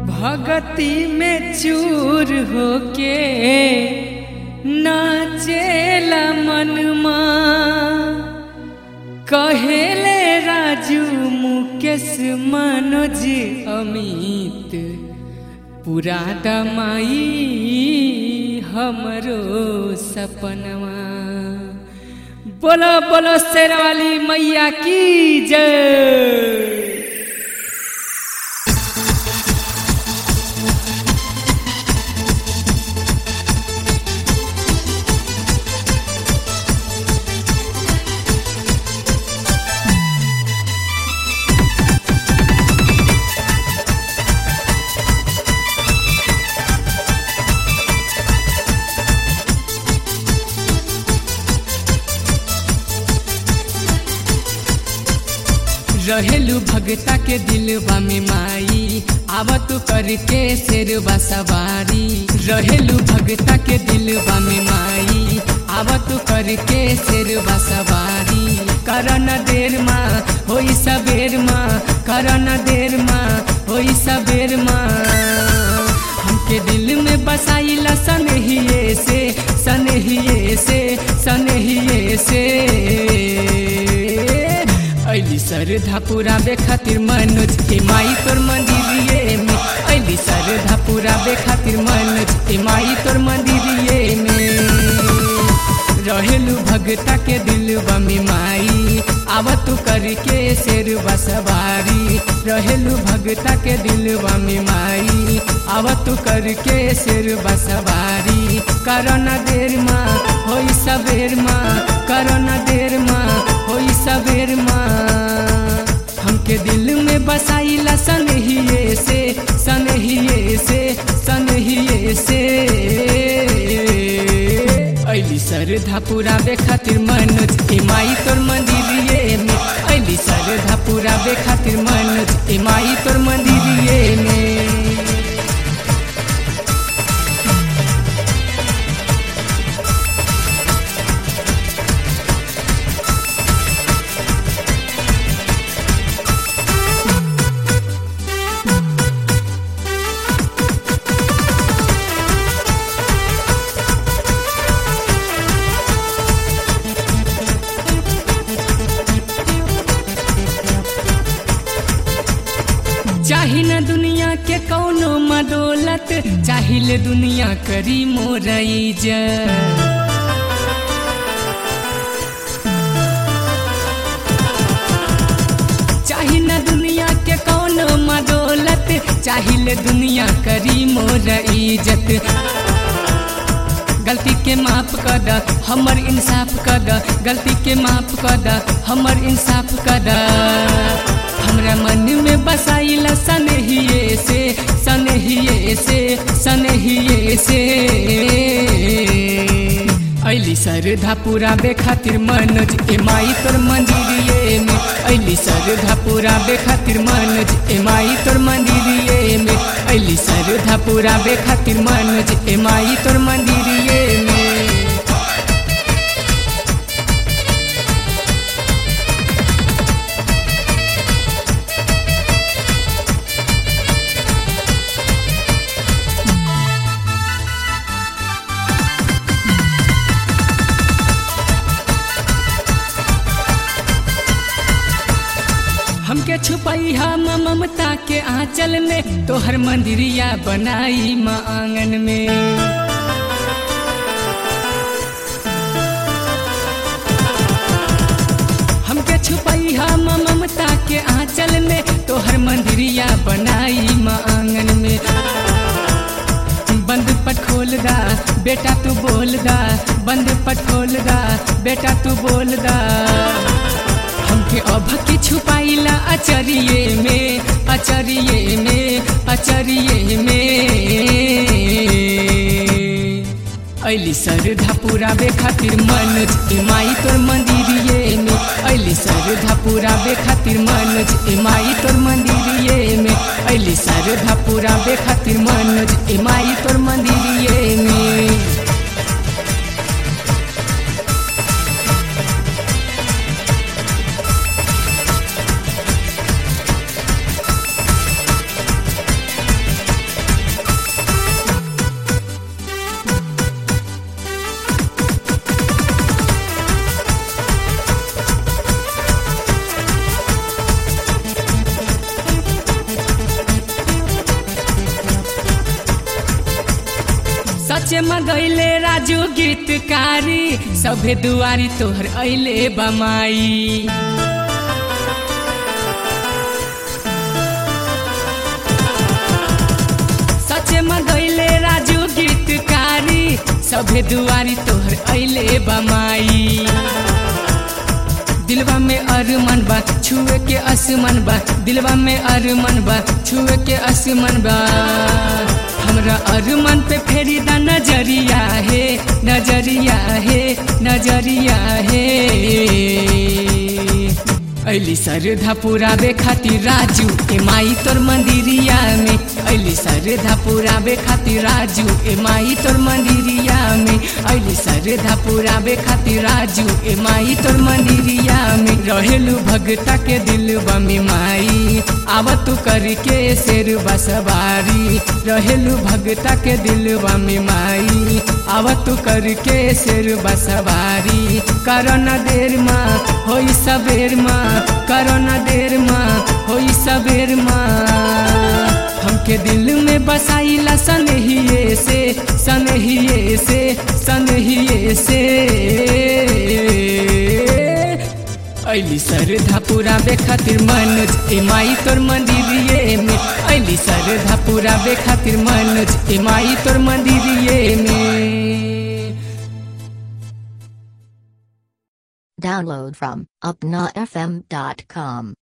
भगती में चूर होके नाचेला मनमा कहेले राजू मुकेश मनोज अमित पूरा दमाई हमरो सपनवा। बोलो बोलो शेरवाली मैया की जय। रहेलू भगता के दिलवा में माई आवत करके शेरवा सवारी। रहेलू भगता के दिलवा में माई आवत करके शेरवा सवारी। करन देर माँ होई सबेर माँ, करन देर माँ होई सबेर माँ। हमके दिल में बसाइला सनहिए से सनहिए से सनहिए से। अली सरधा पुराबे खातिर मनोज के माई तोर मंदिरिये में। अली सरधा पुराबे खातिर मनोज के माई तोर मंदिरिये में। रहेलू भगता के दिलवा में माई आवत करके शेरवा सवारी। रहेलू भगता के दिलवा में माई आवत करके शेरवा सवारी। करना देर माँ होई सबेर माँ, करना देर माँ होई सबेर माँ। हमके दिल में बसाइला सनहिए से सनहिए से सनहिए से। अली सरधा पुराबे खातिर मनोज के माई तोर मंदिरिये में। अली सरधा पुराबे खातिर मनोज के माई तोर मंदिरिये में। चाहिए दुनिया के कौनो मदौलत, चाहिए दुनिया करी मोर इज्जत। चाहिए दुनिया के कौनो मदौलत, चाहिए दुनिया करी मोर इज्जत। गलती के माफ कर द हमर इंसाफ कर द, गलती के माफ कर द हमर इंसाफ कर द। हमरा मन में बसाइला सनहिए से सनहिए से सनहिए से। अली सरधा पुराबे खातिर मनोज के माई तोर मंदिरिये में। अली सरधा पुराबे खातिर मनोज के माई तोर मंदिरिये में। अली सरधा पुराबे खातिर मनोज के माई तोर मंदिरिये में। हमके छुपाई हम ममता के आंचल में, तोहर मंदिरिया बनाई माँ आंगन में। हमके छुपाई हम ममता के आंचल में, तोहर मंदिरिया बनाई माँ आंगन में। बंद पट खोल दा बेटा तू बोल दा, बंद पट खोल दा बेटा तू बोल दा। हमके अभकी छुपाइला अचरिये में, अचरिये में, अचरिये में। अली सरधा पुराबे खातिर मनोज के माई तोर मंदिरिये में। अली सरधा पुराबे खातिर मनोज के माई तोर मंदिरिये में। अली सरधा पुराबे खातिर मनोज के माई तोर मंदिरिये में। सचे मगैले राजू गीतकारी सभे दुआरी तोहर अइले बमाई सचे मगैले राजू गीतकारी सभे दुआरी तोहर अइले बमाई दिलवा में अरमान बा छुए के आसमान बा दिलवा में अरमान बा छुए के आसमान बा हमरा अरमान पे फेरी दा नजरिया है नजरिया है नजरिया है अली श्रद्धा पुरावे खातिर राजू ए माई तोर मंदिरिया में अली श्रद्धा पुरावे खातिर राजू ए माई तोर मंदिरिया में अली श्रद्धा पुरावे खातिर राजू ए माई तोर मंदिरिया में रहेलू भगता के दिलवा में माई आव तू करके शेरवा सवारी रहेलू भगता के दिलवा में माई आव तू करके शेरवा सवारी करना देर माँ होई सबेर माँ करना देर माँ होई सबेर माँ हमके दिल में बसाइला सनहिए से सनहिए से सनहिए से अली श्रद्धा पुरावे खातिर मनोज ए माई तोर मंदिरिये में अली श्रद्धा पुरावे खातिर मनोज ए माई तोर मंदिरिये में। Download from upnafm.com.